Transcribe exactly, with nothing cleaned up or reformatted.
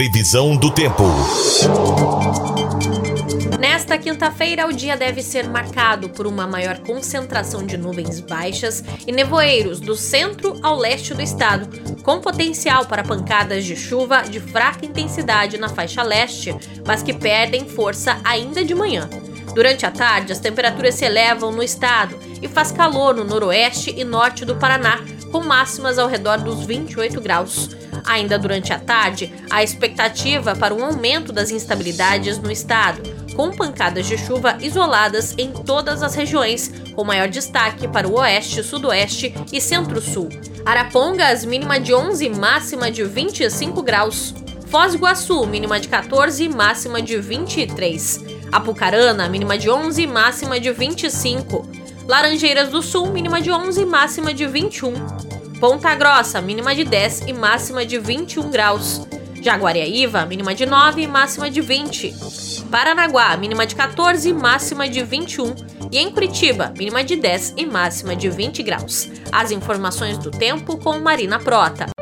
Previsão do tempo. Nesta quinta-feira, o dia deve ser marcado por uma maior concentração de nuvens baixas e nevoeiros do centro ao leste do estado, com potencial para pancadas de chuva de fraca intensidade na faixa leste, mas que perdem força ainda de manhã. Durante a tarde, as temperaturas se elevam no estado e faz calor no noroeste e norte do Paraná, com máximas ao redor dos vinte e oito graus. Ainda durante a tarde, há expectativa para um aumento das instabilidades no estado, com pancadas de chuva isoladas em todas as regiões, com maior destaque para o oeste, sudoeste e centro-sul. Arapongas, mínima de onze, máxima de vinte e cinco graus. Foz do Iguaçu, mínima de quatorze, máxima de vinte e três. Apucarana, mínima de onze, máxima de vinte e cinco. Laranjeiras do Sul, mínima de onze, máxima de vinte e um. Ponta Grossa, mínima de dez e máxima de vinte e um graus. Jaguariaíva, mínima de nove e máxima de vinte. Paranaguá, mínima de quatorze, máxima de vinte e um. E em Curitiba, mínima de dez e máxima de vinte graus. As informações do tempo com Marina Prota.